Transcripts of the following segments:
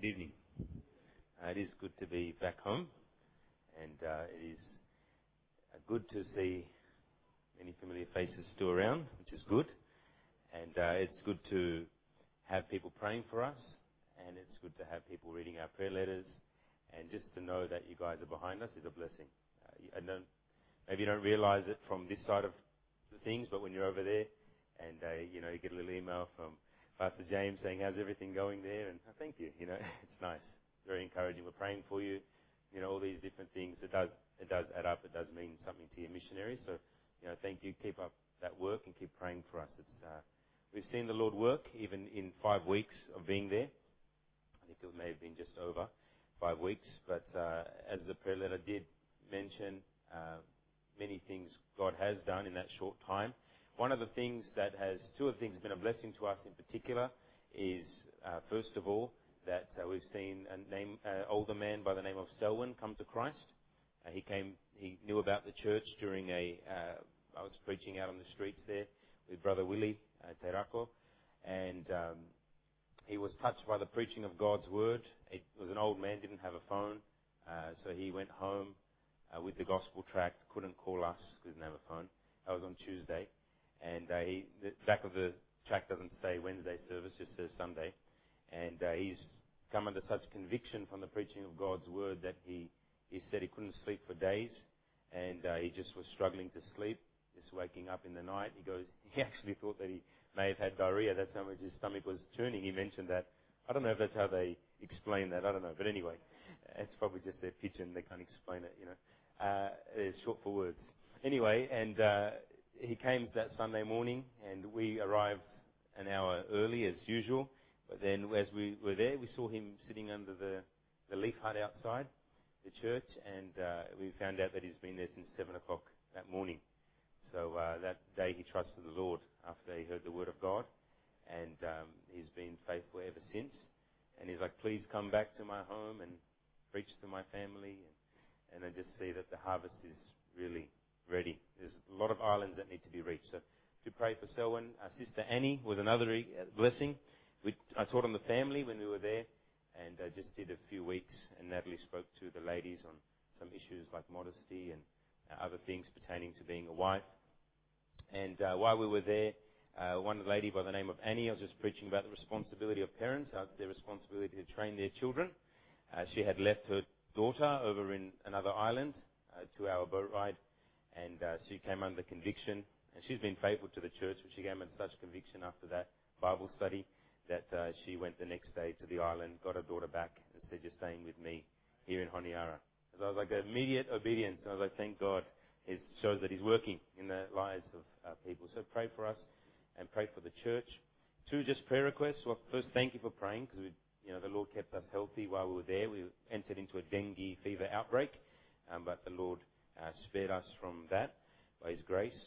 evening. It is good to be back home, and it is good to see many familiar faces still around, which is good. And it's good to have people praying for us, and it's good to have people reading our prayer letters, and just to know that you guys are behind us is a blessing. Maybe you don't realize it from this side of the things, but when you're over there, and you get a little email from Pastor James saying, "How's everything going there?" And thank you. It's nice, very encouraging. We're praying for you. All these different things. It does add up. It does mean something to your missionaries. So, thank you. Keep up that work and keep praying for us. We've seen the Lord work even in 5 weeks of being there. I think it may have been just over 5 weeks, but as the prayer letter did mention, many things God has done in that short time. Two of the things have been a blessing to us in particular is, first of all, that we've seen an older man by the name of Selwyn come to Christ. He knew about the church during I was preaching out on the streets there with Brother Willie Terako, and he was touched by the preaching of God's word. It was an old man, didn't have a phone, so he went home with the gospel tract, couldn't call us because he didn't have a phone. That was on Tuesday. And the back of the tract doesn't say Wednesday service, just says Sunday. And he's come under such conviction from the preaching of God's word that he said he couldn't sleep for days, and he just was struggling to sleep, just waking up in the night. He actually thought that he may have had diarrhea. That's how much his stomach was churning. He mentioned that. I don't know if that's how they explain that. I don't know. But anyway, it's probably just their pidgin. They can't explain it, It's short for words. Anyway, and he came that Sunday morning, and we arrived an hour early as usual. But then as we were there, we saw him sitting under the leaf hut outside the church, and we found out that he's been there since 7 o'clock that morning. So that day he trusted the Lord after he heard the word of God, and he's been faithful ever since. And he's like, "Please come back to my home and preach to my family." And I just see that the harvest is really ready. There's a lot of islands that need to be reached. So to pray for Selwyn. Sister Annie was another blessing. I taught on the family when we were there, and just did a few weeks, and Natalie spoke to the ladies on some issues like modesty and other things pertaining to being a wife. And while we were there, one lady by the name of Annie, I was just preaching about the responsibility of parents, how it's their responsibility to train their children. She had left her daughter over in another island, a 2-hour boat ride, and she came under conviction, and she's been faithful to the church, but she came under such conviction after that Bible study that she went the next day to the island, got her daughter back, and said, "You're staying with me here in Honiara." So I was like, immediate obedience. And I was like, thank God. It shows that He's working in the lives of people. So pray for us and pray for the church. 2 just prayer requests. Well, first, thank you for praying, because the Lord kept us healthy while we were there. We entered into a dengue fever outbreak, but the Lord spared us from that by His grace.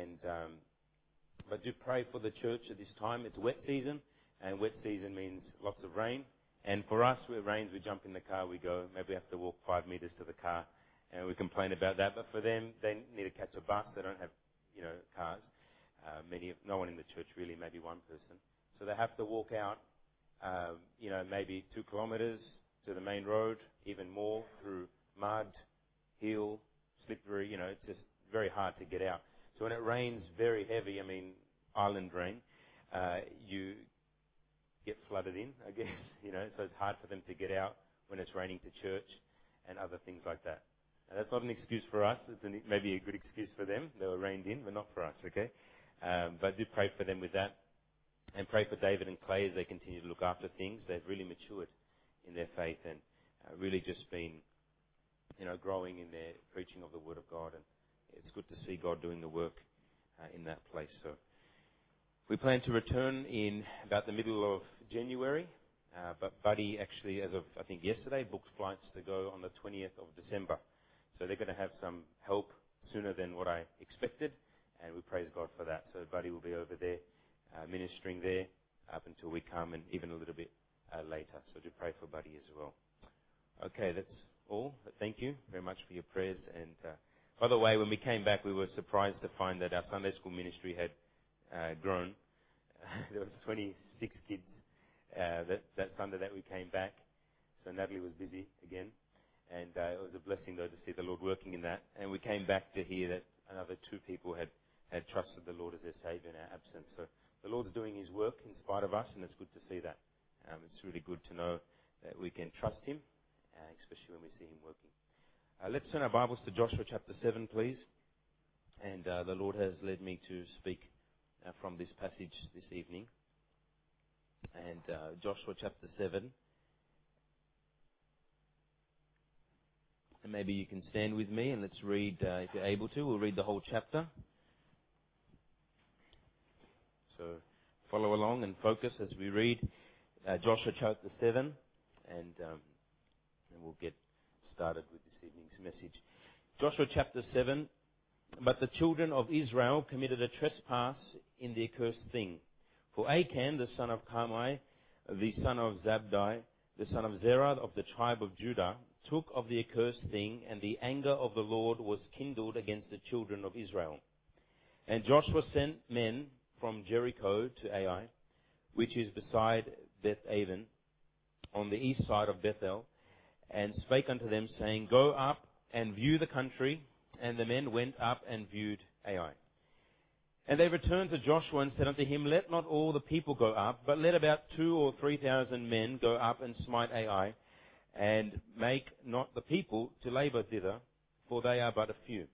But do pray for the church at this time. It's wet season, and wet season means lots of rain. And for us, when it rains, we jump in the car, we go. Maybe we have to walk 5 meters to the car, and we complain about that. But for them, they need to catch a bus. They don't have, cars. No one in the church really, maybe one person. So they have to walk out, maybe 2 kilometers to the main road, even more through mud, hill, slippery. It's just very hard to get out. So when it rains very heavy, island rain, you get flooded in, I guess, so it's hard for them to get out when it's raining to church and other things like that. Now, that's not an excuse for us. It's maybe a good excuse for them. They were rained in, but not for us, okay? But do pray for them with that. And pray for David and Clay as they continue to look after things. They've really matured in their faith and really just been, growing in their preaching of the Word of God. And it's good to see God doing the work in that place. So we plan to return in about the middle of January. But Buddy actually, as of, I think, yesterday, booked flights to go on the 20th of December. So they're going to have some help sooner than what I expected. And we praise God for that. So Buddy will be over there ministering there up until we come, and even a little bit later. So do pray for Buddy as well. Okay, that's all. Thank you very much for your prayers. And by the way, when we came back, we were surprised to find that our Sunday school ministry had grown. There was 26 kids that Sunday that we came back. So Natalie was busy again. And it was a blessing, though, to see the Lord working in that. And we came back to hear that another 2 people had trusted the Lord as their Savior in our absence. So the Lord's doing His work in spite of us, and it's good to see that. It's really good to know that we can trust Him, especially when we see Him working. Let's turn our Bibles to Joshua chapter 7, please. And the Lord has led me to speak from this passage this evening. And Joshua chapter 7. And maybe you can stand with me and let's read, if you're able to, we'll read the whole chapter. So follow along and focus as we read Joshua chapter 7, and we'll get started with this evening's message. Joshua chapter 7, but the children of Israel committed a trespass in the accursed thing. For Achan, the son of Carmi, the son of Zabdi, the son of Zerah of the tribe of Judah, took of the accursed thing, and the anger of the Lord was kindled against the children of Israel. And Joshua sent men from Jericho to Ai, which is beside Beth-aven, on the east side of Bethel, and spake unto them, saying, Go up and view the country. And the men went up and viewed Ai. And they returned to Joshua and said unto him, Let not all the people go up, but let about 2,000 or 3,000 men go up and smite Ai, and make not the people to labor thither, for they are but a few.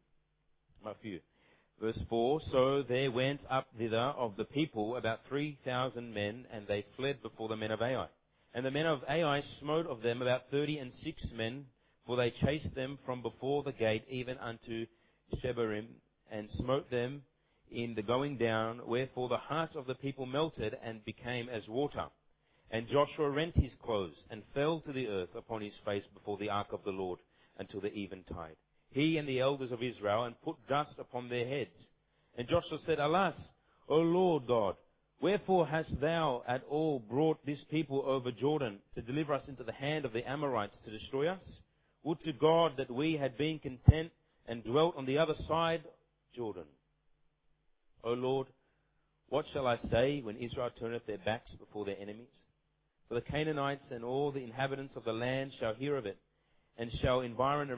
Verse 4, So there went up thither of the people about 3,000 men, and they fled before the men of Ai. And the men of Ai smote of them about 36 men, for they chased them from before the gate even unto Shebarim, and smote them in the going down, wherefore the heart of the people melted and became as water. And Joshua rent his clothes, and fell to the earth upon his face before the ark of the Lord until the eventide, he and the elders of Israel, and put dust upon their heads. And Joshua said, Alas, O Lord God, wherefore hast thou at all brought this people over Jordan to deliver us into the hand of the Amorites to destroy us? Would to God that we had been content and dwelt on the other side Jordan. O Lord, what shall I say when Israel turneth their backs before their enemies? For the Canaanites and all the inhabitants of the land shall hear of it, and shall environ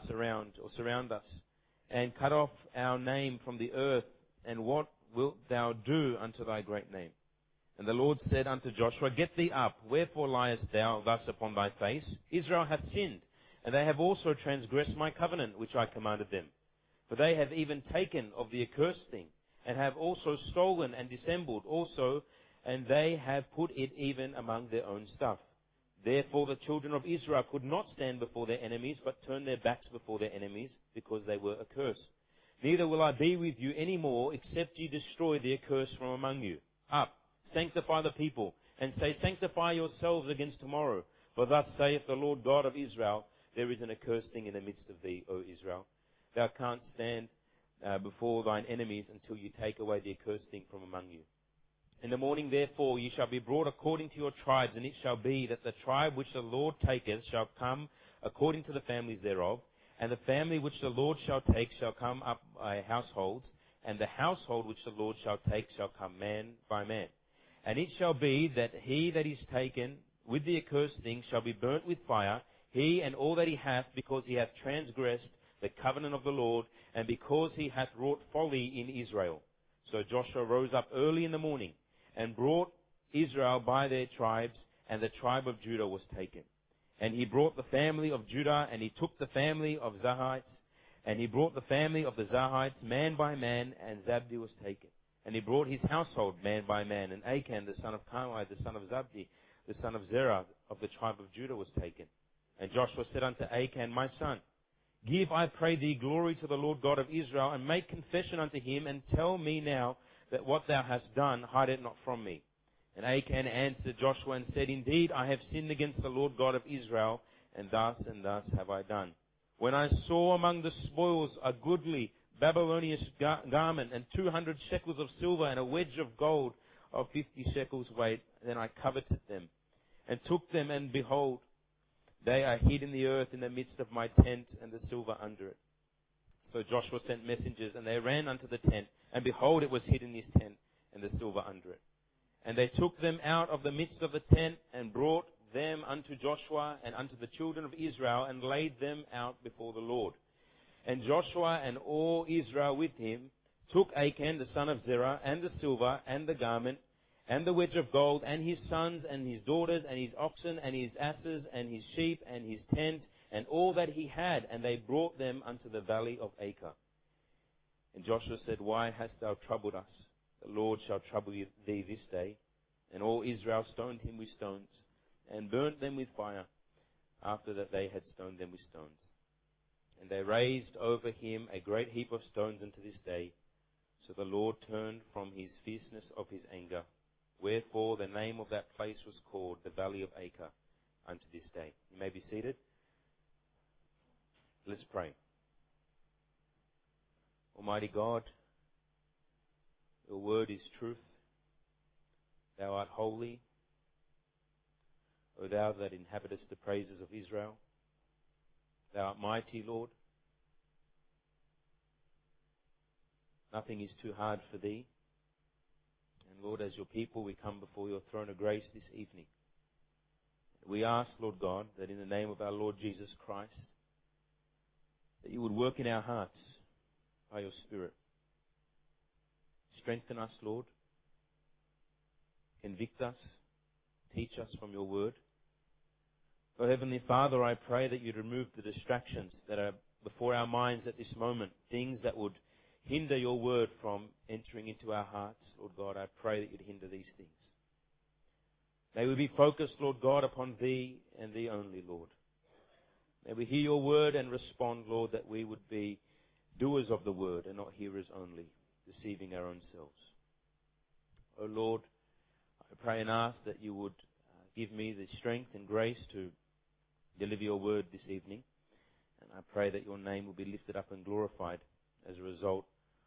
surround us, and cut off our name from the earth. And what wilt thou do unto thy great name? And the Lord said unto Joshua, Get thee up, wherefore liest thou thus upon thy face? Israel hath sinned, and they have also transgressed my covenant which I commanded them. For they have even taken of the accursed thing, and have also stolen and dissembled also, and they have put it even among their own stuff. Therefore the children of Israel could not stand before their enemies, but turned their backs before their enemies, because they were accursed. Neither will I be with you any more, except ye destroy the accursed from among you. Up, sanctify the people, and say, Sanctify yourselves against tomorrow. For thus saith the Lord God of Israel, There is an accursed thing in the midst of thee, O Israel. Thou canst stand before thine enemies until you take away the accursed thing from among you. In the morning, therefore, ye shall be brought according to your tribes, and it shall be that the tribe which the Lord taketh shall come according to the families thereof, and the family which the Lord shall take shall come up by households, and the household which the Lord shall take shall come man by man. And it shall be that he that is taken with the accursed thing shall be burnt with fire, he and all that he hath, because he hath transgressed the covenant of the Lord, and because he hath wrought folly in Israel. So Joshua rose up early in the morning, and brought Israel by their tribes, and the tribe of Judah was taken. And he brought the family of Judah, and he took the family of Zahites, and he brought the family of the Zahites man by man, and Zabdi was taken. And he brought his household man by man, and Achan, the son of Carmi, the son of Zabdi, the son of Zerah of the tribe of Judah was taken. And Joshua said unto Achan, My son, give, I pray thee, glory to the Lord God of Israel, and make confession unto him, and tell me now that what thou hast done, hide it not from me. And Achan answered Joshua and said, Indeed, I have sinned against the Lord God of Israel, and thus have I done. When I saw among the spoils a goodly Babylonian garment, and 200 shekels of silver, and a wedge of gold of 50 shekels weight, then I coveted them, and took them, and behold, they are hid in the earth in the midst of my tent, and the silver under it. So Joshua sent messengers, and they ran unto the tent, and behold, it was hid in his tent, and the silver under it. And they took them out of the midst of the tent, and brought them unto Joshua and unto the children of Israel, and laid them out before the Lord. And Joshua and all Israel with him took Achan the son of Zerah, and the silver, and the garment, and the wedge of gold, and his sons, and his daughters, and his oxen, and his asses, and his sheep, and his tent, and all that he had, and they brought them unto the valley of Acre. And Joshua said, Why hast thou troubled us? The Lord shall trouble thee this day. And all Israel stoned him with stones, and burnt them with fire, after that they had stoned them with stones. And they raised over him a great heap of stones unto this day. So the Lord turned from his fierceness of his anger. Wherefore the name of that place was called the Valley of Acre unto this day. You may be seated. Let's pray. Almighty God, your word is truth. Thou art holy, O thou that inhabitest the praises of Israel. Thou art mighty, Lord. Nothing is too hard for thee. And Lord, as your people, we come before your throne of grace this evening. We ask, Lord God, that in the name of our Lord Jesus Christ, that you would work in our hearts by your Spirit. Strengthen us, Lord. Convict us. Teach us from your word. Oh, Heavenly Father, I pray that you'd remove the distractions that are before our minds at this moment, things that would hinder your word from entering into our hearts. Lord God, I pray that you'd hinder these things. May we be focused, Lord God, upon thee and thee only, Lord. May we hear your word and respond, Lord, that we would be doers of the word and not hearers only, deceiving our own selves. Oh Lord, I pray and ask that you would give me the strength and grace to deliver your word this evening. And I pray that your name will be lifted up and glorified as a result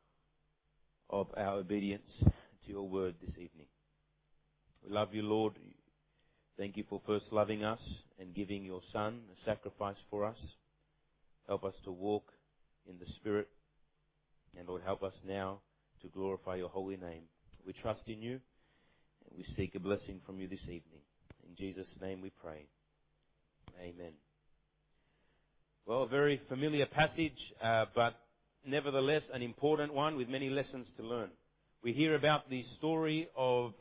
of our obedience to your word this evening. We love you, Lord. Thank you for first loving us and giving your Son a sacrifice for us. Help us to walk in the Spirit. And Lord, help us now to glorify your holy name. We trust in you and we seek a blessing from you this evening. In Jesus' name we pray. Amen. Well, a very familiar passage, but nevertheless an important one with many lessons to learn. We hear about the story of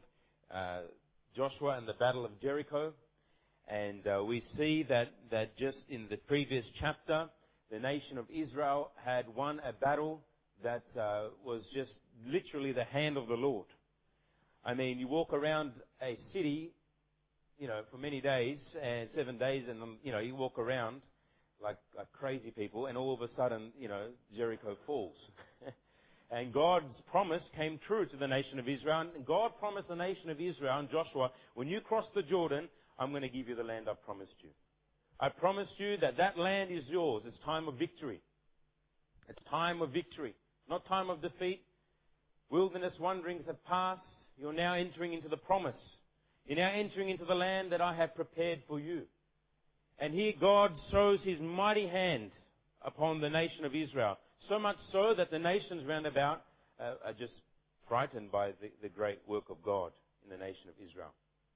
Joshua and the Battle of Jericho, and we see that just in the previous chapter, the nation of Israel had won a battle that was just literally the hand of the Lord. I mean, you walk around a city, for many days, and 7 days, and, you walk around like crazy people, and all of a sudden, Jericho falls. And God's promise came true to the nation of Israel. And God promised the nation of Israel and Joshua, when you cross the Jordan, I'm going to give you the land I've promised you. I promised you that land is yours. It's time of victory. It's time of victory, not time of defeat. Wilderness wanderings have passed. You're now entering into the promise. You're now entering into the land that I have prepared for you. And here God shows his mighty hand upon the nation of Israel. So much so that the nations round about are just frightened by the great work of God in the nation of Israel.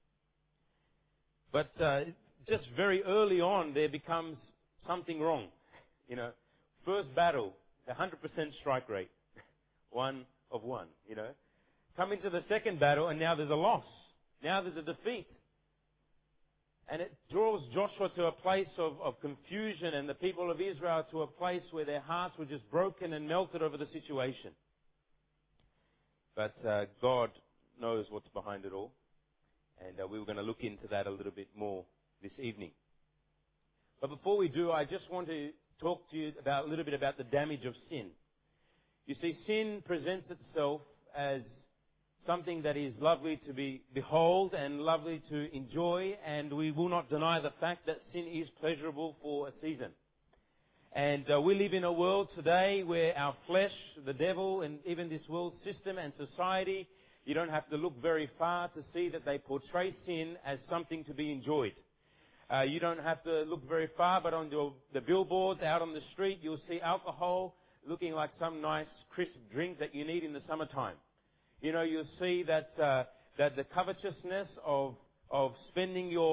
But just very early on, there becomes something wrong. First battle, 100% strike rate. 1 of 1, Come into the second battle, and now there's a loss. Now there's a defeat. And it draws Joshua to a place of confusion, and the people of Israel to a place where their hearts were just broken and melted over the situation. But God knows what's behind it all. And we were going to look into that a little bit more this evening. But before we do, I just want to talk to you a little bit about the damage of sin. You see, sin presents itself as something that is lovely to behold and lovely to enjoy, and we will not deny the fact that sin is pleasurable for a season. And we live in a world today where our flesh, the devil, and even this world system and society, you don't have to look very far to see that they portray sin as something to be enjoyed. You don't have to look very far, but on the billboards out on the street, you'll see alcohol looking like some nice crisp drink that you need in the summertime. You'll see that the covetousness of spending your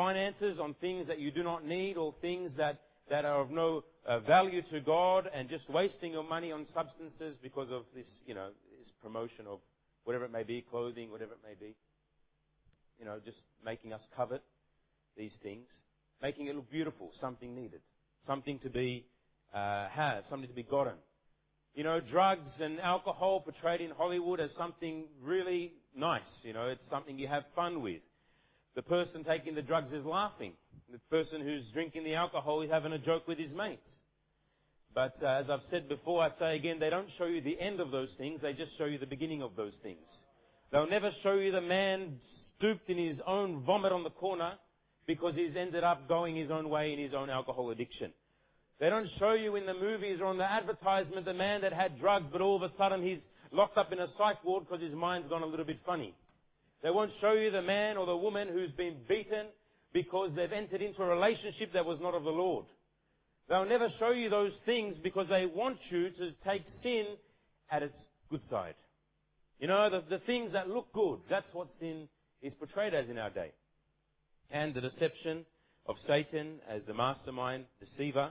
finances on things that you do not need or things that are of no value to God, and just wasting your money on substances because of this, this promotion of whatever it may be, clothing, whatever it may be. Just making us covet these things, making it look beautiful, something needed, something to be have, something to be gotten. Drugs and alcohol portrayed in Hollywood as something really nice. It's something you have fun with. The person taking the drugs is laughing. The person who's drinking the alcohol is having a joke with his mates. But as I've said before, I say again, they don't show you the end of those things. They just show you the beginning of those things. They'll never show you the man stooped in his own vomit on the corner because he's ended up going his own way in his own alcohol addiction. They don't show you in the movies or on the advertisement the man that had drugs, but all of a sudden he's locked up in a psych ward because his mind's gone a little bit funny. They won't show you the man or the woman who's been beaten because they've entered into a relationship that was not of the Lord. They'll never show you those things because they want you to take sin at its good side. The things that look good, that's what sin is portrayed as in our day. And the deception of Satan as the mastermind deceiver,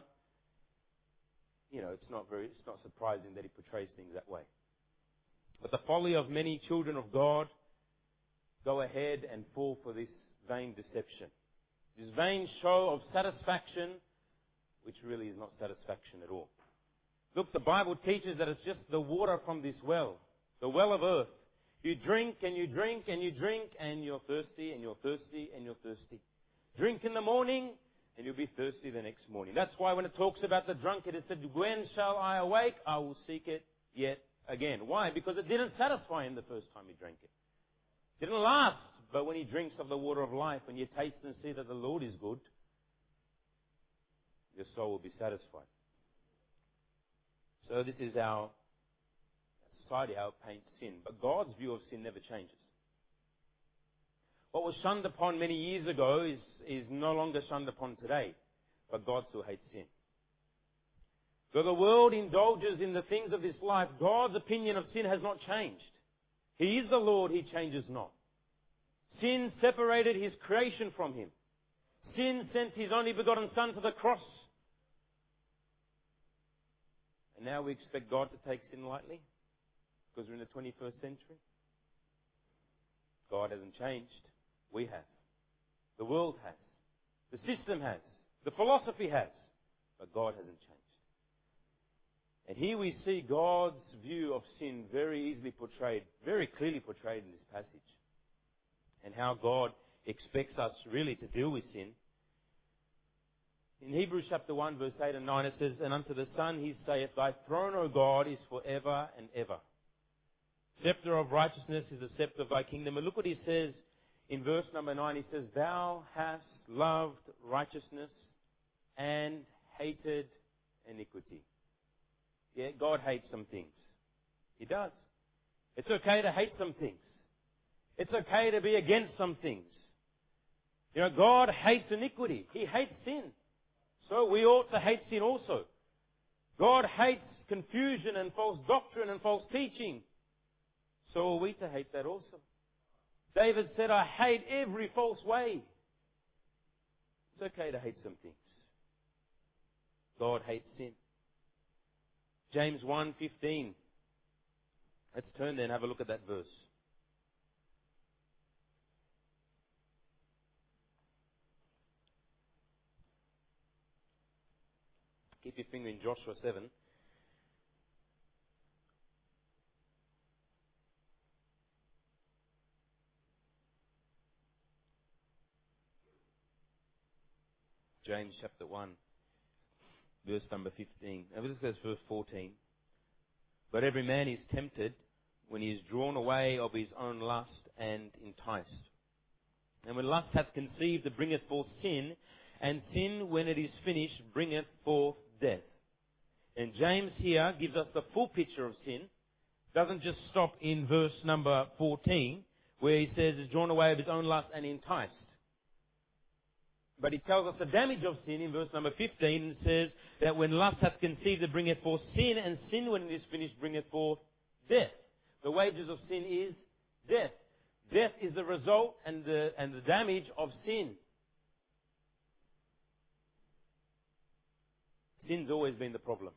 it's not surprising that he portrays things that way. But the folly of many children of God go ahead and fall for this vain deception. This vain show of satisfaction, which really is not satisfaction at all. Look, the Bible teaches that it's just the water from this well, the well of earth. You drink and you drink and you drink and you're thirsty and you're thirsty and you're thirsty. Drink in the morning and you'll be thirsty the next morning. That's why when it talks about the drunkard, it said, when shall I awake? I will seek it yet again. Why? Because it didn't satisfy him the first time he drank it. It didn't last. But when he drinks of the water of life, when you taste and see that the Lord is good, your soul will be satisfied. So this is our society, how it paints sin. But God's view of sin never changes. What was shunned upon many years ago is no longer shunned upon today. But God still hates sin. Though the world indulges in the things of this life, God's opinion of sin has not changed. He is the Lord, He changes not. Sin separated His creation from Him. Sin sent His only begotten Son to the cross. And now we expect God to take sin lightly because we're in the 21st century. God hasn't changed. We have. The world has. The system has. The philosophy has. But God hasn't changed. And here we see God's view of sin very easily portrayed, very clearly portrayed in this passage. And how God expects us really to deal with sin. In Hebrews chapter 1, verse 8 and 9, it says, and unto the Son He saith, Thy throne, O God, is forever and ever. Scepter of righteousness is the scepter of Thy kingdom. And look what He says in verse number 9. He says, Thou hast loved righteousness and hated iniquity. Yeah, God hates some things. He does. It's okay to hate some things. It's okay to be against some things. God hates iniquity. He hates sin. So we ought to hate sin also. God hates confusion and false doctrine and false teaching. So are we to hate that also. David said, I hate every false way. It's okay to hate some things. God hates sin. James 1:15. Let's turn there and have a look at that verse. Keep your finger in Joshua 7. James chapter 1, verse number 15. Now this says verse 14. But every man is tempted when he is drawn away of his own lust and enticed. And when lust hath conceived, it bringeth forth sin, and sin, when it is finished, bringeth forth death. And James here gives us the full picture of sin. Doesn't just stop in verse number 14, where he says, is drawn away of his own lust and enticed. But he tells us the damage of sin in verse number 15, and says that when lust hath conceived, it bringeth forth sin, and sin, when it is finished, bringeth forth death. The wages of sin is death. Death is the result and the damage of sin. Sin's always been the problem.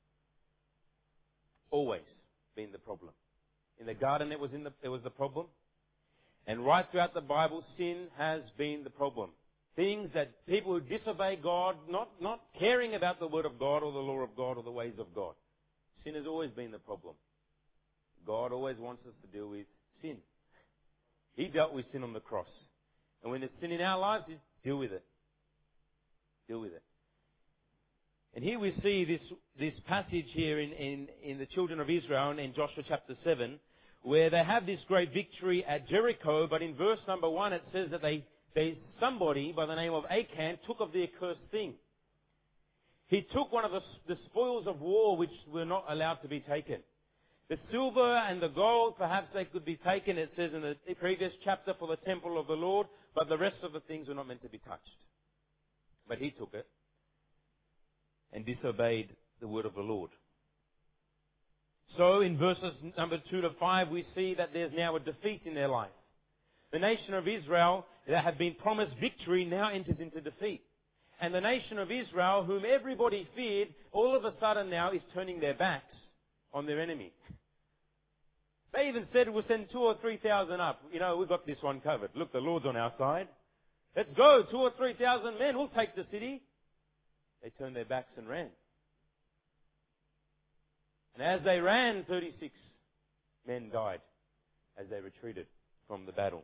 Always been the problem. In the garden, it was the problem. And right throughout the Bible, sin has been the problem. Things that people who disobey God, not caring about the Word of God or the law of God or the ways of God. Sin has always been the problem. God always wants us to deal with sin. He dealt with sin on the cross. And when there's sin in our lives, deal with it. Deal with it. And here we see this passage here in the children of Israel in Joshua chapter 7, where they have this great victory at Jericho, but in verse number 1 it says that somebody by the name of Achan took of the accursed thing. He took one of the spoils of war which were not allowed to be taken. The silver and the gold, perhaps they could be taken, it says in the previous chapter, for the temple of the Lord, but the rest of the things were not meant to be touched. But he took it and disobeyed the word of the Lord. So in verses number 2 to 5, we see that there's now a defeat in their life. The nation of Israel that had been promised victory now enters into defeat. And the nation of Israel, whom everybody feared, all of a sudden now is turning their backs on their enemy. They even said, we'll send 2,000 or 3,000 up. We've got this one covered. Look, the Lord's on our side. Let's go, 2,000 or 3,000 men. We'll take the city. They turned their backs and ran. And as they ran, 36 men died as they retreated from the battle.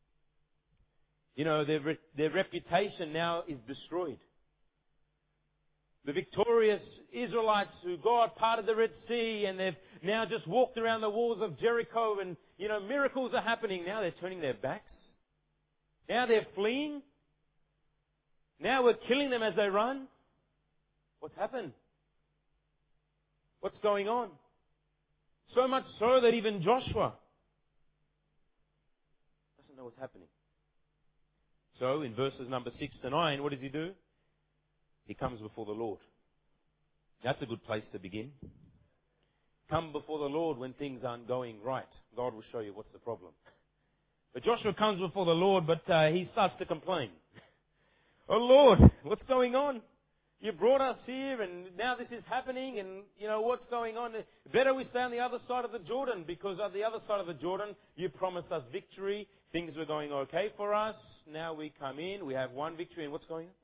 Their reputation now is destroyed. The victorious Israelites who God parted the Red Sea and they've now just walked around the walls of Jericho and, miracles are happening. Now they're turning their backs. Now they're fleeing. Now we're killing them as they run. What's happened? What's going on? So much so that even Joshua doesn't know what's happening. So in verses number 6 to 9, what does he do? He comes before the Lord. That's a good place to begin. Come before the Lord when things aren't going right. God will show you what's the problem. But Joshua comes before the Lord, but he starts to complain. Oh Lord, what's going on? You brought us here and now this is happening and, what's going on? Better we stay on the other side of the Jordan because on the other side of the Jordan, you promised us victory. Things were going okay for us. Now we come in, we have one victory and what's going on?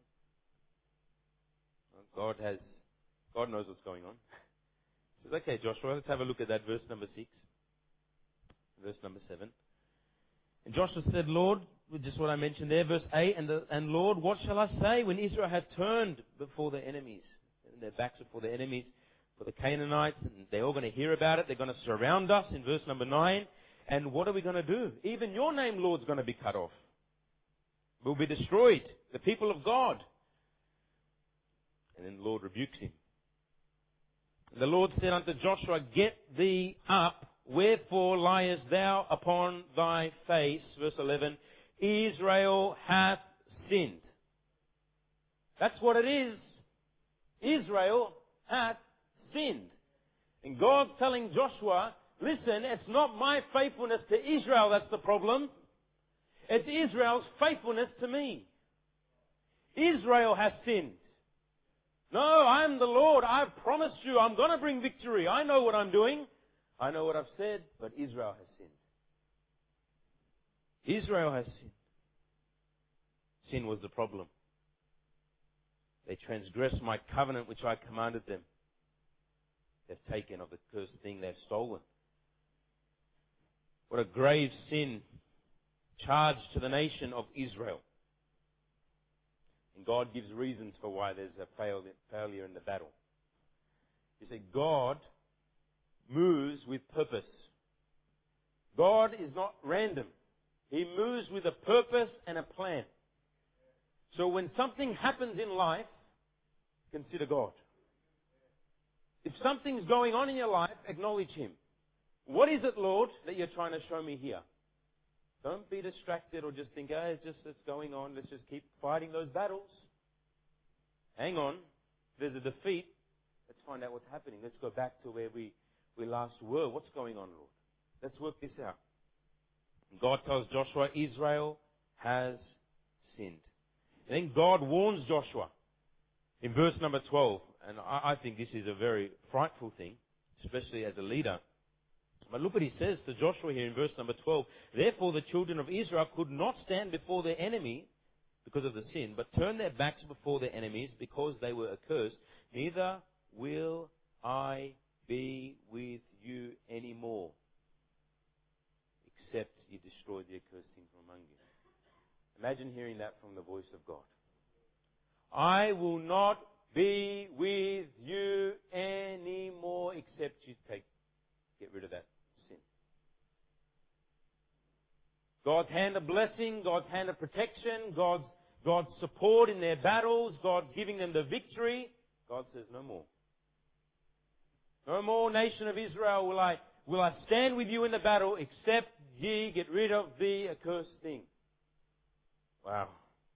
God knows what's going on. He says, okay, Joshua, let's have a look at that verse number 6. Verse number 7. And Joshua said, Lord, just what I mentioned there, verse 8, and Lord, what shall I say when Israel had turned before their enemies, and their backs before their enemies, for the Canaanites, and they're all going to hear about it, they're going to surround us in verse number 9, and what are we going to do? Even your name, Lord's going to be cut off. We'll be destroyed, the people of God. And then the Lord rebukes him. And the Lord said unto Joshua, get thee up, wherefore liest thou upon thy face? Verse 11, Israel hath sinned. That's what it is. Israel hath sinned. And God's telling Joshua, listen, it's not my faithfulness to Israel that's the problem. It's Israel's faithfulness to me. Israel has sinned. No, I'm the Lord. I've promised you I'm going to bring victory. I know what I'm doing. I know what I've said, but Israel has sinned. Israel has sinned. Sin was the problem. They transgressed my covenant which I commanded them. They've taken of the cursed thing they've stolen. What a grave sin charged to the nation of Israel. And God gives reasons for why there's a failure in the battle. You see, God moves with purpose. God is not random. He moves with a purpose and a plan. So when something happens in life, consider God. If something's going on in your life, acknowledge Him. What is it, Lord, that you're trying to show me here? Don't be distracted or just think, it's going on. Let's just keep fighting those battles. Hang on. There's a defeat. Let's find out what's happening. Let's go back to where we last were. What's going on, Lord? Let's work this out. God tells Joshua, Israel has sinned. And then God warns Joshua in verse number 12. And I think this is a very frightful thing, especially as a leader. But look what he says to Joshua here in verse number 12. Therefore the children of Israel could not stand before their enemy because of the sin, but turned their backs before their enemies because they were accursed. Neither will I be with you anymore, except you destroy the accursed thing from among you. Imagine hearing that from the voice of God. I will not be with you anymore except you get rid of that sin. God's hand of blessing, God's hand of protection, God's support in their battles, God giving them the victory. God says, no more. No more, nation of Israel, will I stand with you in the battle, except ye get rid of the accursed thing. Wow.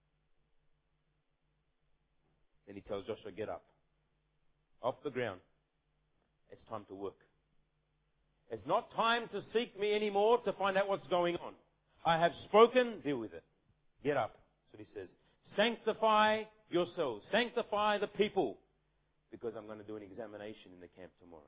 Then he tells Joshua, get up. Off the ground. It's time to work. It's not time to seek me anymore to find out what's going on. I have spoken, deal with it. Get up. That's what he says. Sanctify yourselves. Sanctify the people. Because I'm going to do an examination in the camp tomorrow.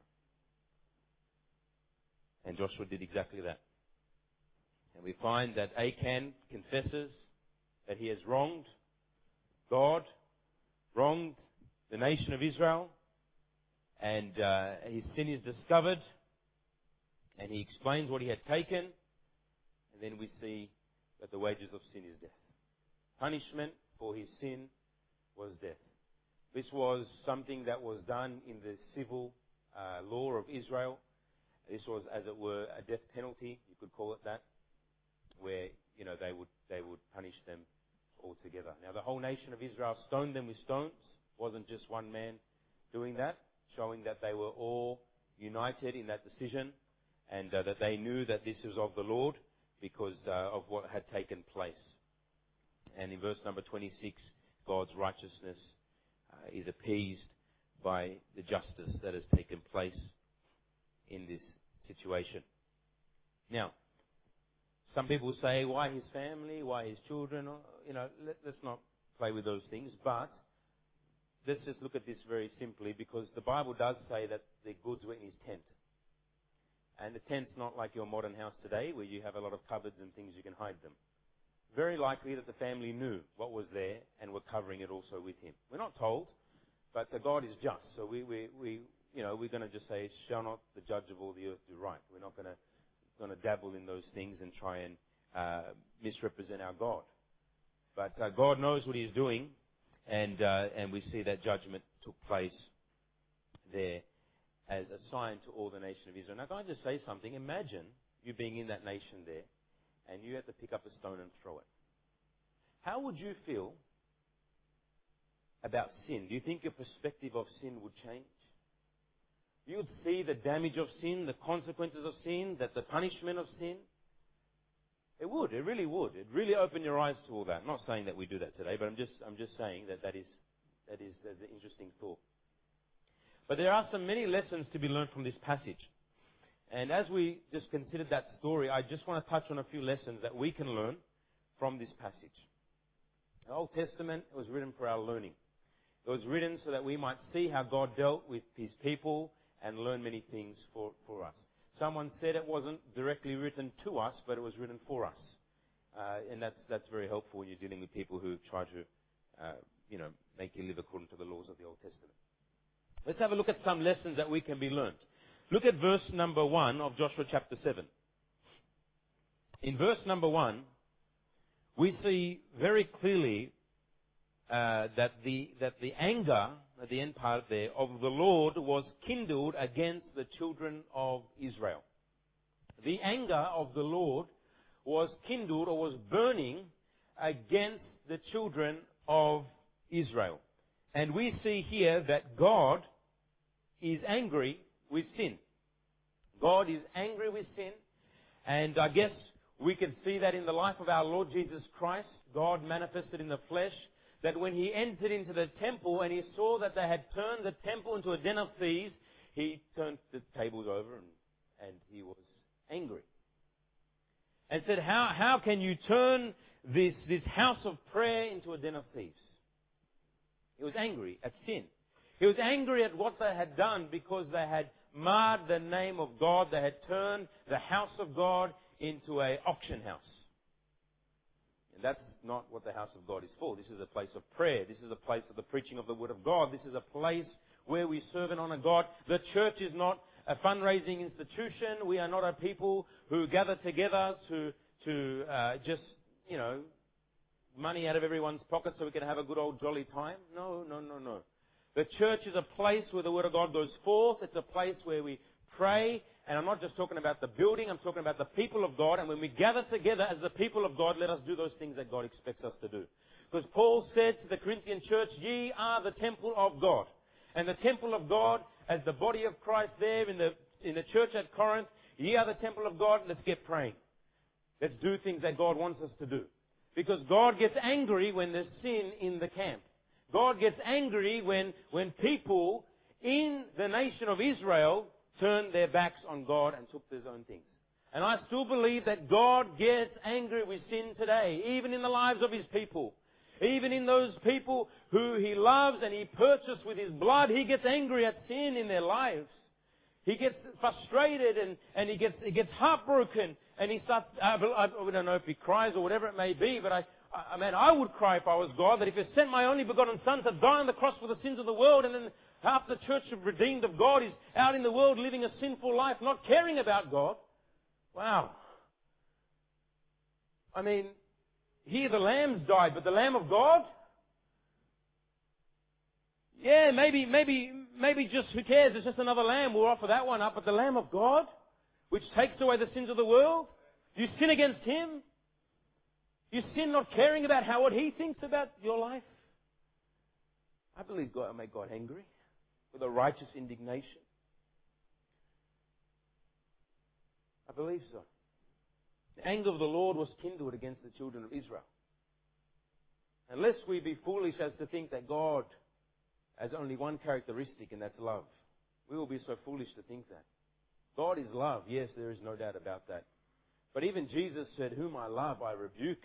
And Joshua did exactly that. And we find that Achan confesses that he has wronged God, wronged the nation of Israel, and his sin is discovered, and he explains what he had taken, and then we see that the wages of sin is death. Punishment for his sin was death. This was something that was done in the civil law of Israel. This was, as it were, a death penalty, you could call it that, where they would punish them altogether. Now, the whole nation of Israel stoned them with stones. It wasn't just one man doing that, showing that they were all united in that decision, and that they knew that this was of the Lord because of what had taken place. And in verse number 26, God's righteousness is appeased by the justice that has taken place in this situation. Now, some people say, why his family, why his children? Let's not play with those things. But let's just look at this very simply, because the Bible does say that the goods were in his tent. And the tent's not like your modern house today, where you have a lot of cupboards and things you can hide them. Very likely that the family knew what was there and were covering it also with him. We're not told, but God is just. So we're going to just say, shall not the judge of all the earth do right? We're not going to dabble in those things and try and misrepresent our God. But God knows what He's doing, and we see that judgment took place there as a sign to all the nation of Israel. Now, can I just say something? Imagine you being in that nation there, and you had to pick up a stone and throw it. How would you feel about sin? Do you think your perspective of sin would change? You would see the damage of sin, the consequences of sin, that the punishment of sin. It would. It really would. It really opened your eyes to all that. I'm not saying that we do that today, but I'm just saying that is an interesting thought. But there are many lessons to be learned from this passage. And as we just considered that story, I just want to touch on a few lessons that we can learn from this passage. The Old Testament was written for our learning. It was written so that we might see how God dealt with His people and learn many things for us. Someone said it wasn't directly written to us, but it was written for us. And that's very helpful when you're dealing with people who try to, make you live according to the laws of the Old Testament. Let's have a look at some lessons that we can be learned. Look at verse number 1 of Joshua chapter 7. In verse number 1, we see very clearly that the anger, at the end part there, of the Lord was kindled against the children of Israel. The anger of the Lord was kindled or was burning against the children of Israel. And we see here that God is angry with sin. God is angry with sin. And I guess we can see that in the life of our Lord Jesus Christ, God manifested in the flesh, that when He entered into the temple and He saw that they had turned the temple into a den of thieves, He turned the tables over and He was angry. And said, how can you turn this house of prayer into a den of thieves? He was angry at sin. He was angry at what they had done because they had marred the name of God. They had turned the house of God into an auction house. And that's not what the house of God is for. This is a place of prayer. This is a place of the preaching of the Word of God. This is a place where we serve and honor God. The church is not a fundraising institution. We are not a people who gather together to just, money out of everyone's pocket so we can have a good old jolly time. No. The church is a place where the Word of God goes forth. It's a place where we pray. And I'm not just talking about the building. I'm talking about the people of God. And when we gather together as the people of God, let us do those things that God expects us to do. Because Paul said to the Corinthian church, ye are the temple of God. And the temple of God, as the body of Christ there in the church at Corinth, ye are the temple of God. Let's get praying. Let's do things that God wants us to do. Because God gets angry when there's sin in the camp. God gets angry when people in the nation of Israel turned their backs on God and took their own things. And I still believe that God gets angry with sin today, even in the lives of His people. Even in those people who He loves and He purchased with His blood, He gets angry at sin in their lives. He gets frustrated and he gets heartbroken and he starts, I don't know if he cries or whatever it may be, but I would cry if I was God, that if He sent my only begotten Son to die on the cross for the sins of the world, and then half the church of redeemed of God is out in the world living a sinful life, not caring about God. Wow. Here the lambs died, but the Lamb of God? Yeah, maybe just, who cares? It's just another lamb. We'll offer that one up. But the Lamb of God, which takes away the sins of the world, you sin against Him. You sin not caring about what He thinks about your life. I believe God will make God angry with a righteous indignation. I believe so. The anger of the Lord was kindled against the children of Israel. Unless we be foolish as to think that God has only one characteristic, and that's love. We will be so foolish to think that. God is love. Yes, there is no doubt about that. But even Jesus said, whom I love, I rebuke.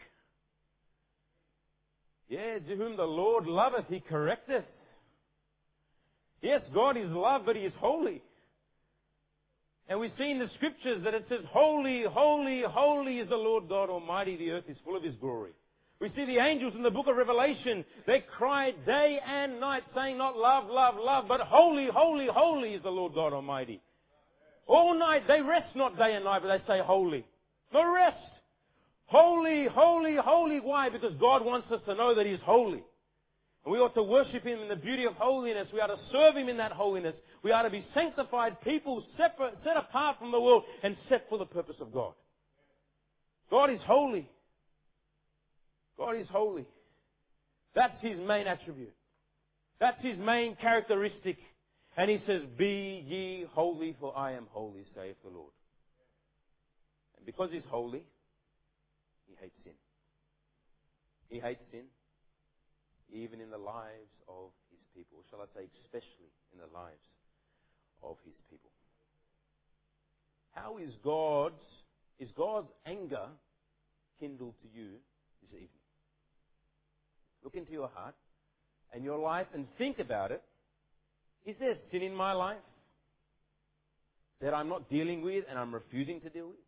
Yeah, to whom the Lord loveth, He correcteth. Yes, God is love, but He is holy. And we see in the Scriptures that it says, holy, holy, holy is the Lord God Almighty. The earth is full of His glory. We see the angels in the book of Revelation. They cried day and night, saying not love, love, love, but holy, holy, holy is the Lord God Almighty. All night, they rest not day and night, but they say holy. No rest. Holy, holy, holy. Why? Because God wants us to know that He's holy. And we ought to worship Him in the beauty of holiness. We ought to serve Him in that holiness. We ought to be sanctified people, set apart from the world and set for the purpose of God. God is holy. God is holy. That's His main attribute. That's His main characteristic. And He says, be ye holy, for I am holy, saith the Lord. And because He's holy, He hates sin. He hates sin, even in the lives of His people. Shall I say, especially in the lives of His people. How is God's anger kindled to you this evening? Look into your heart and your life and think about it. Is there sin in my life that I'm not dealing with and I'm refusing to deal with?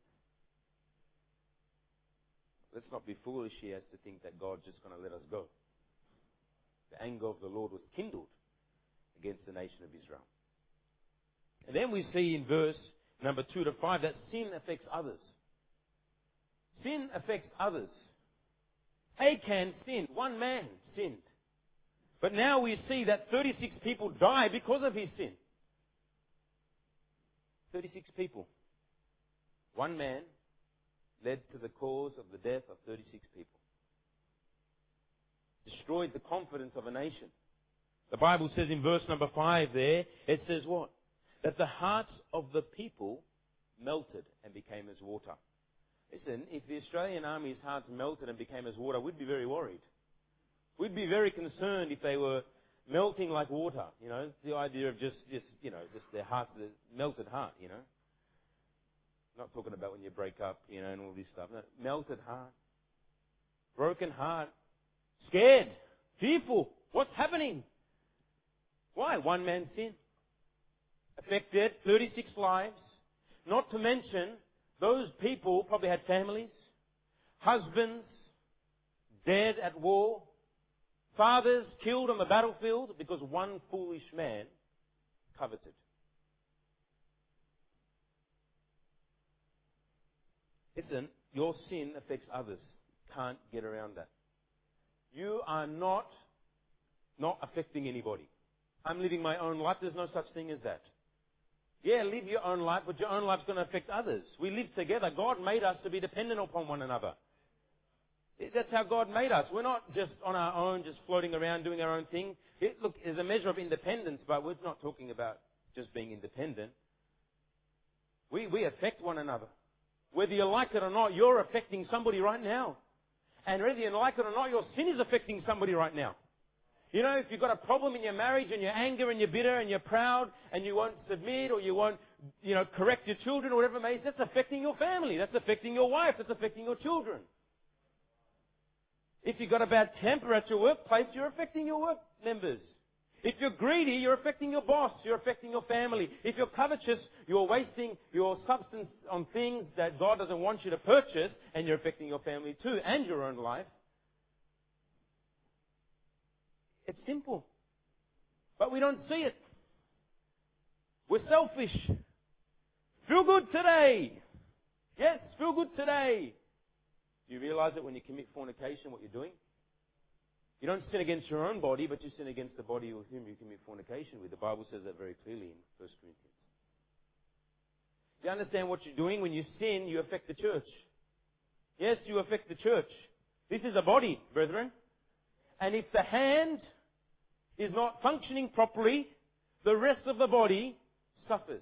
Let's not be foolish here as to think that God's just going to let us go. The anger of the Lord was kindled against the nation of Israel. And then we see in verse number 2 to 5 that sin affects others. Sin affects others. Achan sinned. One man sinned. But now we see that 36 people die because of his sin. 36 people. One man led to the cause of the death of 36 people. Destroyed the confidence of a nation. The Bible says in verse number 5 there, it says what? That the hearts of the people melted and became as water. Listen, if the Australian Army's hearts melted and became as water, we'd be very worried. We'd be very concerned if they were melting like water, the idea of just their heart, the melted heart, Not talking about when you break up, and all this stuff. No, melted heart. Broken heart. Scared. Fearful. What's happening? Why? One man's sin affected 36 lives. Not to mention, those people probably had families, husbands dead at war, fathers killed on the battlefield because one foolish man coveted. Listen, your sin affects others. Can't get around that. You are not affecting anybody. I'm living my own life. There's no such thing as that. Yeah, live your own life, but your own life's going to affect others. We live together. God made us to be dependent upon one another. That's how God made us. We're not just on our own, just floating around doing our own thing. Look, there's a measure of independence, but we're not talking about just being independent. We affect one another. Whether you like it or not, you're affecting somebody right now. And whether you like it or not, your sin is affecting somebody right now. You know, if you've got a problem in your marriage and you're angry and you're bitter and you're proud and you won't submit or you won't, correct your children or whatever it may be, that's affecting your family. That's affecting your wife. That's affecting your children. If you've got a bad temper at your workplace, you're affecting your work members. If you're greedy, you're affecting your boss. You're affecting your family. If you're covetous, you're wasting your substance on things that God doesn't want you to purchase, and you're affecting your family too, and your own life. It's simple. But we don't see it. We're selfish. Feel good today. Yes, feel good today. Do you realize that when you commit fornication, what you're doing? You don't sin against your own body, but you sin against the body with whom you commit fornication with. The Bible says that very clearly in 1 Corinthians. Do you understand what you're doing? When you sin, you affect the church. Yes, you affect the church. This is a body, brethren. And if the hand is not functioning properly, the rest of the body suffers.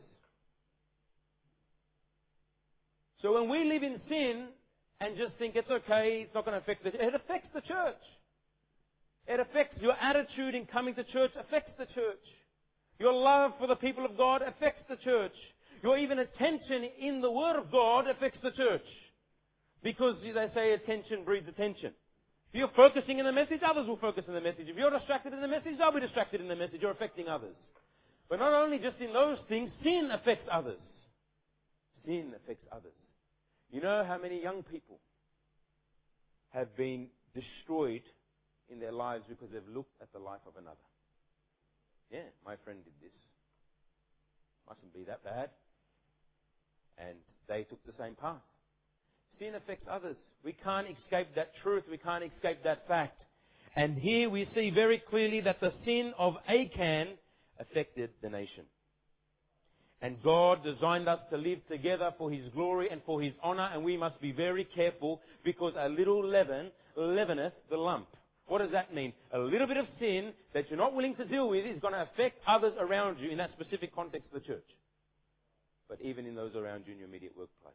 So when we live in sin and just think it's okay, it's not going to affect the church, it affects the church. It affects your attitude in coming to church, affects the church. Your love for the people of God affects the church. Your even attention in the Word of God affects the church. Because they say attention breeds attention. If you're focusing in the message, others will focus in the message. If you're distracted in the message, they'll be distracted in the message. You're affecting others. But not only just in those things, sin affects others. Sin affects others. You know how many young people have been destroyed in their lives because they've looked at the life of another? Yeah, my friend did this. Mustn't be that bad. And they took the same path. Sin affects others. We can't escape that truth. We can't escape that fact. And here we see very clearly that the sin of Achan affected the nation. And God designed us to live together for His glory and for His honor, and we must be very careful because a little leaven leaveneth the lump. What does that mean? A little bit of sin that you're not willing to deal with is going to affect others around you in that specific context of the church. But even in those around you in your immediate workplace.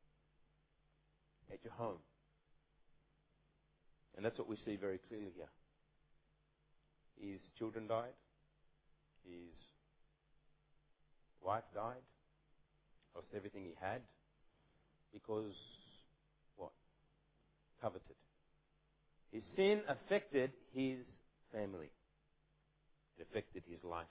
At your home. And that's what we see very clearly here. His children died. His wife died. Lost everything he had. Because, what? Coveted. His sin affected his family. It affected his life.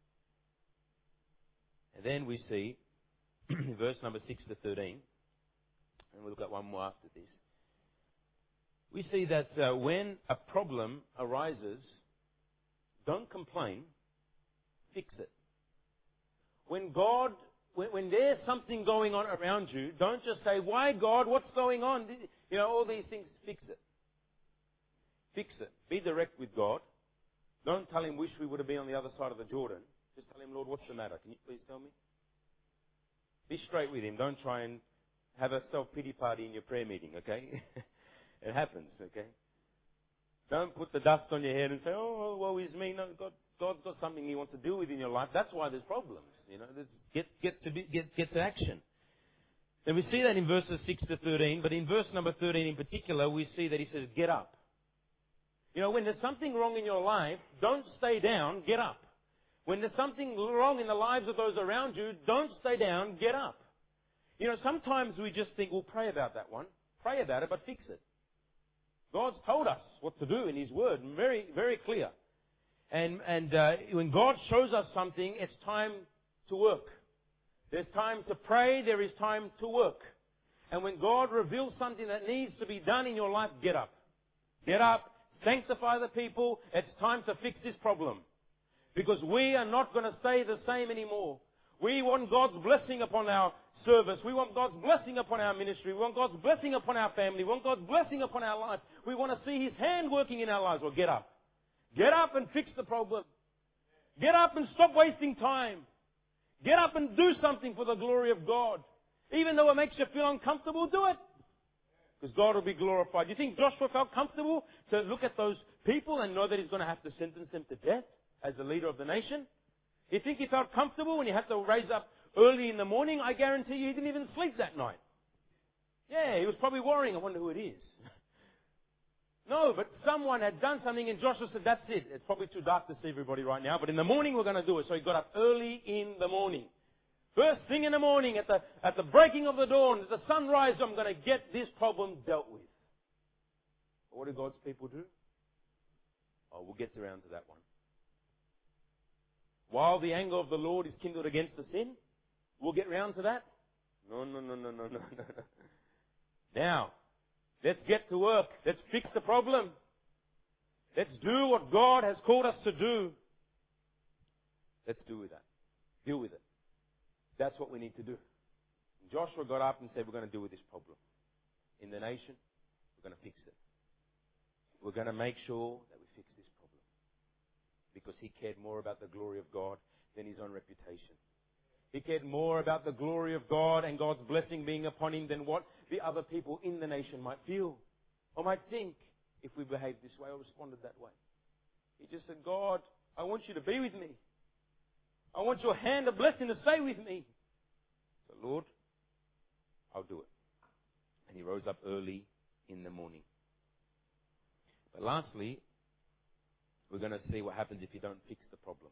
And then we see, verse number 6 to 13, and we'll look at one more after this. We see that when a problem arises, don't complain, fix it. When there's something going on around you, don't just say, why God, what's going on? All these things, fix it. Fix it. Be direct with God. Don't tell Him, wish we would have been on the other side of the Jordan. Just tell Him, Lord, what's the matter? Can you please tell me? Be straight with Him. Don't try and have a self-pity party in your prayer meeting, okay? It happens, okay? Don't put the dust on your head and say, oh, woe is me. No, God's got something He wants to do within your life. That's why there's problems. Get to action. And we see that in verses 6 to 13, but in verse number 13 in particular, we see that He says, get up. When there's something wrong in your life, don't stay down, get up. When there's something wrong in the lives of those around you, don't stay down, get up. Sometimes we just think, we'll pray about that one. Pray about it, but fix it. God's told us what to do in His Word, very, very clear. And when God shows us something, it's time to work. There's time to pray. There is time to work. And when God reveals something that needs to be done in your life, get up. Get up. Sanctify the people. It's time to fix this problem. Because we are not going to stay the same anymore. We want God's blessing upon our service. We want God's blessing upon our ministry. We want God's blessing upon our family. We want God's blessing upon our life. We want to see His hand working in our lives. Well, get up. Get up and fix the problem. Get up and stop wasting time. Get up and do something for the glory of God. Even though it makes you feel uncomfortable, do it. Because God will be glorified. You think Joshua felt comfortable to look at those people and know that he's going to have to sentence them to death as the leader of the nation? You think he felt comfortable when he had to raise up early in the morning? I guarantee you he didn't even sleep that night. Yeah, he was probably worrying, I wonder who it is. No, but someone had done something and Joshua said, that's it. It's probably too dark to see everybody right now, but in the morning we're going to do it. So he got up early in the morning. First thing in the morning, at the breaking of the dawn, at the sunrise, I'm going to get this problem dealt with. What do God's people do? Oh, we'll get around to that one. While the anger of the Lord is kindled against the sin, we'll get round to that? No. Now, let's get to work. Let's fix the problem. Let's do what God has called us to do. Let's do with that. Deal with it. That's what we need to do. Joshua got up and said, we're going to deal with this problem. In the nation, we're going to fix it. We're going to make sure that we fix this problem. Because he cared more about the glory of God than his own reputation. He cared more about the glory of God and God's blessing being upon him than what the other people in the nation might feel or might think if we behaved this way or responded that way. He just said, God, I want you to be with me. I want your hand of blessing to stay with me. So, Lord, I'll do it. And he rose up early in the morning. But lastly, we're going to see what happens if you don't fix the problem.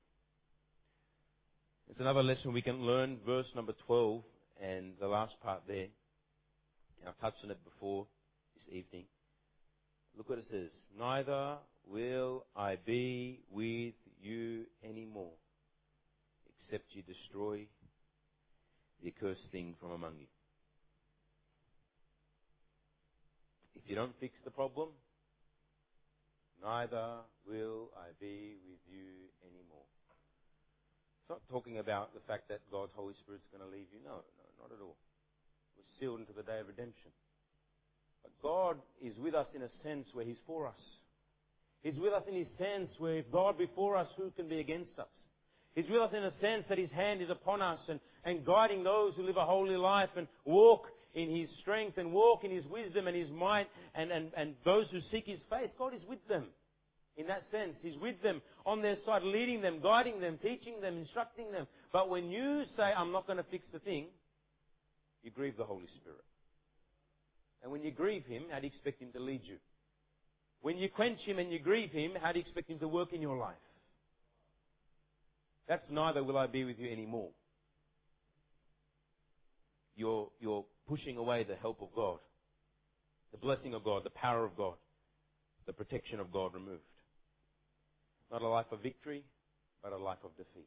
It's another lesson we can learn, verse number 12 and the last part there. I've touched on it before this evening. Look what it says. Neither will I be with you anymore, except you destroy the accursed thing from among you. If you don't fix the problem, neither will I be with you anymore. It's not talking about the fact that God's Holy Spirit's going to leave you. No, not at all. We're sealed into the day of redemption. But God is with us in a sense where He's for us. He's with us in His sense where if God be for us, who can be against us? He's with us in a sense that His hand is upon us and guiding those who live a holy life and walk in His strength and walk in His wisdom and His might and those who seek His face. God is with them. In that sense, He's with them on their side, leading them, guiding them, teaching them, instructing them. But when you say, I'm not going to fix the thing, you grieve the Holy Spirit. And when you grieve Him, how do you expect Him to lead you? When you quench Him and you grieve Him, how do you expect Him to work in your life? That's neither will I be with you anymore. You're pushing away the help of God, the blessing of God, the power of God, the protection of God removed. Not a life of victory, but a life of defeat.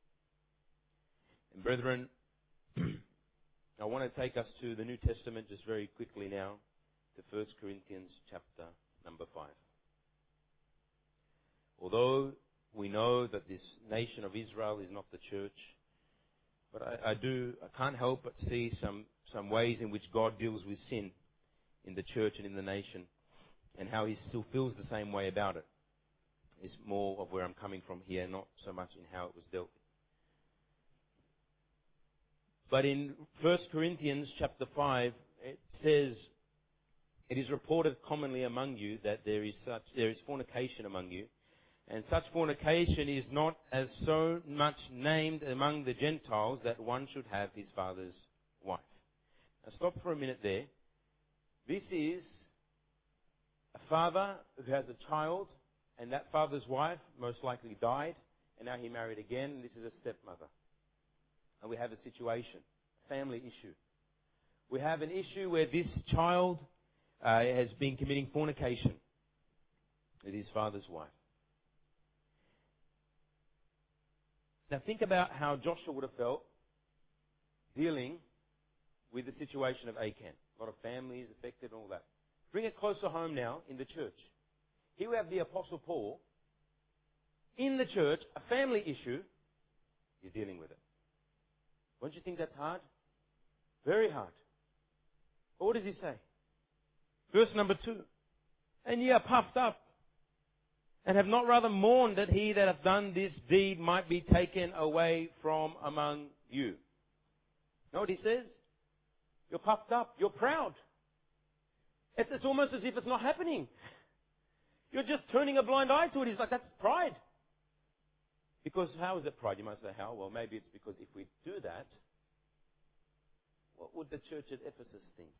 And brethren, I want to take us to the New Testament just very quickly now, to 1 Corinthians chapter number 5. Although we know that this nation of Israel is not the church, but I can't help but see some ways in which God deals with sin in the church and in the nation, and how He still feels the same way about it. It's more of where I'm coming from here, not so much in how it was dealt with. But in 1 Corinthians chapter 5, it says, it is reported commonly among you that there is fornication among you, and such fornication is not as so much named among the Gentiles that one should have his father's wife. Now stop for a minute there. This is a father who has a child, and that father's wife most likely died, and now he married again, and this is a stepmother. And we have a situation, a family issue. We have an issue where this child has been committing fornication with his father's wife. Now think about how Joshua would have felt dealing with the situation of Achan. A lot of families affected and all that. Bring it closer home now in the church. Here we have the Apostle Paul in the church, a family issue. You're dealing with it. Don't you think that's hard? Very hard. But what does he say? Verse number 2. And ye are puffed up, and have not rather mourned that he that hath done this deed might be taken away from among you. Know what he says? You're puffed up. You're proud. It's almost as if it's not happening. You're just turning a blind eye to it. He's like, that's pride. Because how is it pride? You might say, how? Well, maybe it's because if we do that, what would the church at Ephesus think?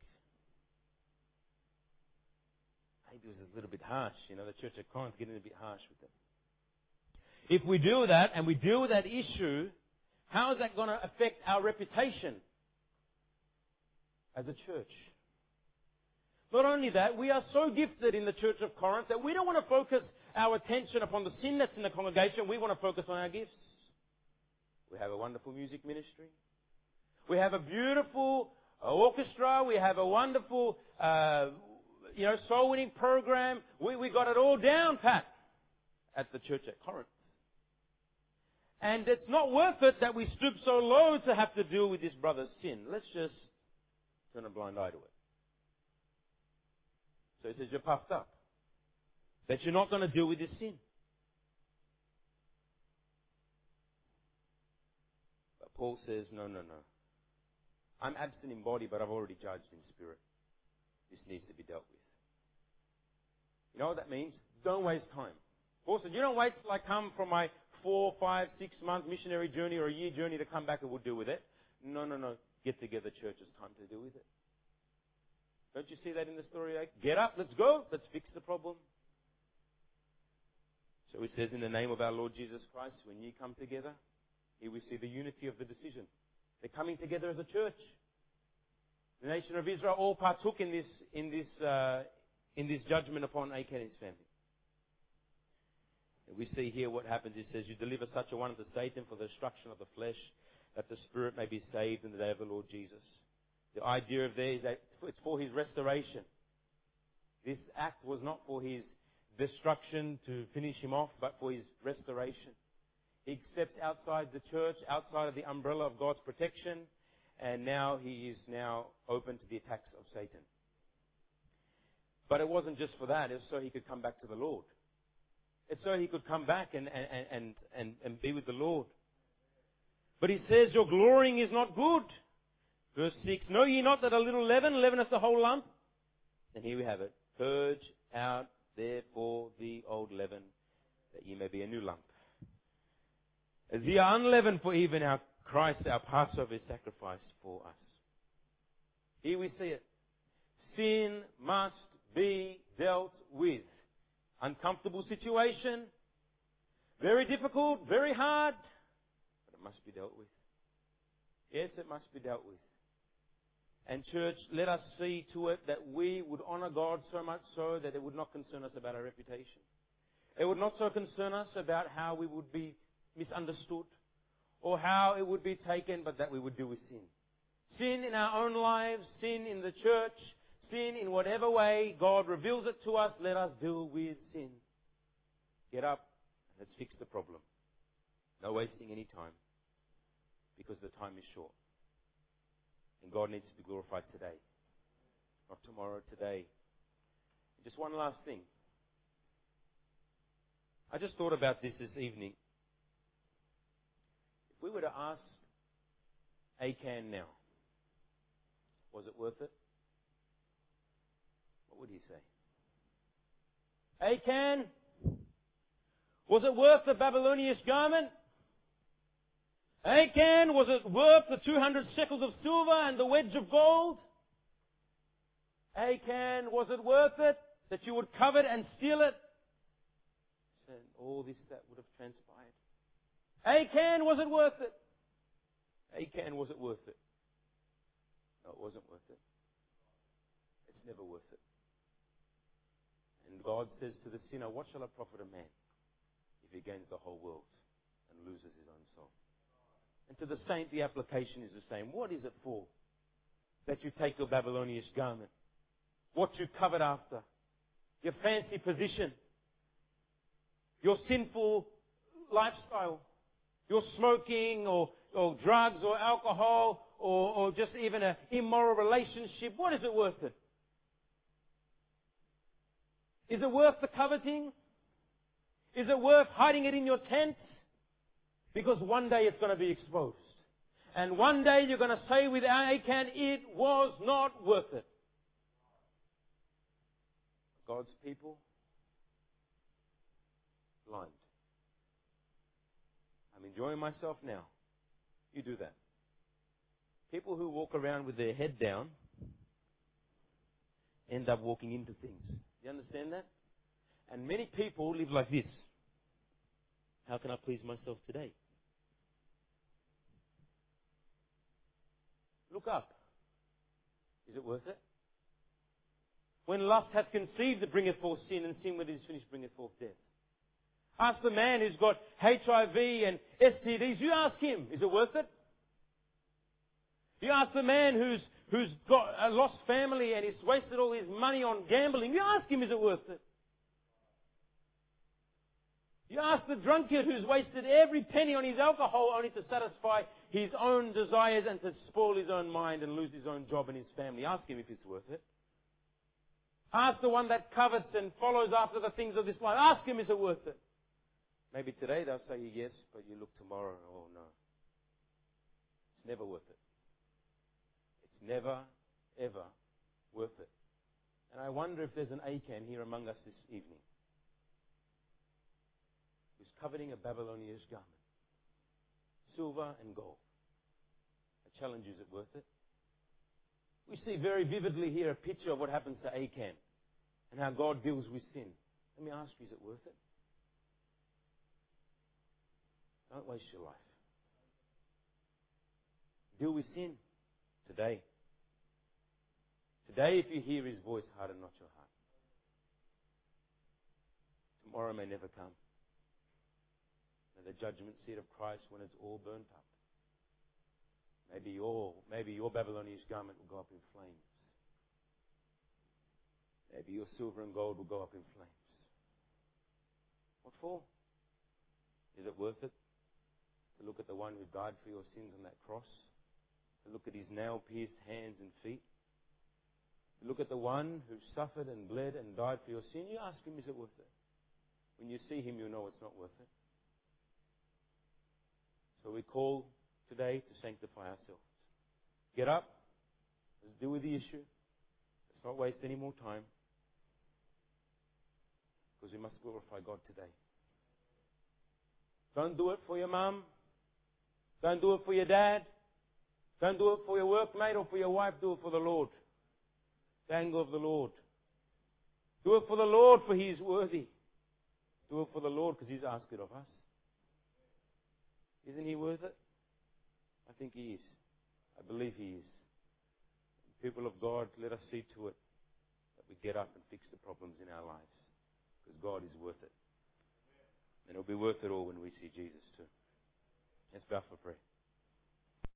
Maybe it was a little bit harsh. The church at Corinth getting a bit harsh with them. If we do that and we deal with that issue, how is that going to affect our reputation as a church? Not only that, we are so gifted in the church of Corinth that we don't want to focus our attention upon the sin that's in the congregation. We want to focus on our gifts. We have a wonderful music ministry. We have a beautiful orchestra. We have a wonderful, soul winning program. We got it all down pat at the church at Corinth. And it's not worth it that we stoop so low to have to deal with this brother's sin. Let's just turn a blind eye to it. So he says, you're puffed up. That you're not going to deal with this sin. But Paul says, no. I'm absent in body, but I've already judged in spirit. This needs to be dealt with. You know what that means? Don't waste time. Paul said, you don't wait till I come from my 4, 5, 6 month missionary journey or a year journey to come back and we'll deal with it. No. Get together, church. It's time to deal with it. Don't you see that in the story? Get up, let's go, let's fix the problem. So it says, in the name of our Lord Jesus Christ, when ye come together, here we see the unity of the decision. They're coming together as a church. The nation of Israel all partook in this judgment upon Achan and his family. And we see here what happens. It says, you deliver such a one unto Satan for the destruction of the flesh, that the spirit may be saved in the day of the Lord Jesus. The idea of there is that it's for his restoration. This act was not for his destruction to finish him off, but for his restoration. He steps outside the church, outside of the umbrella of God's protection, and now he is now open to the attacks of Satan. But it wasn't just for that. It was so he could come back to the Lord. It's so he could come back and be with the Lord. But he says, your glorying is not good. Verse 6, know ye not that a little leaven leaveneth the whole lump? And here we have it. Purge out therefore the old leaven, that ye may be a new lump. As ye are unleavened, for even our Christ, our Passover, is sacrificed for us. Here we see it. Sin must be dealt with. Uncomfortable situation. Very difficult, very hard. But it must be dealt with. Yes, it must be dealt with. And church, let us see to it that we would honor God so much so that it would not concern us about our reputation. It would not so concern us about how we would be misunderstood or how it would be taken, but that we would deal with sin. Sin in our own lives, sin in the church, sin in whatever way God reveals it to us, let us deal with sin. Get up, let's fix the problem. No wasting any time, because the time is short. And God needs to be glorified today. Not tomorrow, today. Just one last thing. I just thought about this evening. If we were to ask Achan now, was it worth it? What would he say? Achan, was it worth the Babylonian garment? Achan, was it worth the 200 shekels of silver and the wedge of gold? Achan, was it worth it that you would covet and steal it? And all this that would have transpired. Achan, was it worth it? Achan, was it worth it? No, it wasn't worth it. It's never worth it. And God says to the sinner, what shall it profit a man if he gains the whole world and loses his own soul. And to the saint, the application is the same. What is it for? That you take your Babylonian garment. What you covered after. Your fancy position. Your sinful lifestyle. Your smoking or drugs or alcohol or just even an immoral relationship. What is it worth it? Is it worth the coveting? Is it worth hiding it in your tent? Because one day it's going to be exposed. And one day you're going to say with Achan, it was not worth it. God's people, blind. I'm enjoying myself now. You do that. People who walk around with their head down end up walking into things. You understand that? And many people live like this. How can I please myself today? Look up. Is it worth it? When lust hath conceived, it bringeth forth sin, and sin when it is finished bringeth forth death. Ask the man who's got HIV and STDs. You ask him, is it worth it? You ask the man who's got a lost family and he's wasted all his money on gambling. You ask him, is it worth it? You ask the drunkard who's wasted every penny on his alcohol only to satisfy his own desires and to spoil his own mind and lose his own job and his family. Ask him if it's worth it. Ask the one that covets and follows after the things of this life. Ask him, is it worth it? Maybe today they'll say yes, but you look tomorrow and, oh no. It's never worth it. It's never, ever worth it. And I wonder if there's an Achan here among us this evening who's coveting a Babylonian garment. Silver and gold. I challenge you, is it worth it? We see very vividly here a picture of what happens to Achan and how God deals with sin. Let me ask you, is it worth it? Don't waste your life. Deal with sin today. Today, if you hear His voice, harden not your heart. Tomorrow may never come. May the judgment seat of Christ when it's all burnt up. Maybe your Babylonian garment will go up in flames. Maybe your silver and gold will go up in flames. What for? Is it worth it? To look at the one who died for your sins on that cross? To look at His nail-pierced hands and feet? To look at the one who suffered and bled and died for your sin? You ask Him, is it worth it? When you see Him, you know it's not worth it. So we call today to sanctify ourselves. Get up. Let's deal with the issue. Let's not waste any more time. Because we must glorify God today. Don't do it for your mum. Don't do it for your dad. Don't do it for your workmate or for your wife. Do it for the Lord. The anger of the Lord. Do it for the Lord, for He is worthy. Do it for the Lord because He's asked it of us. Isn't He worth it? I think He is. I believe He is. People of God, let us see to it that we get up and fix the problems in our lives. Because God is worth it. And it'll be worth it all when we see Jesus too. Let's bow for prayer.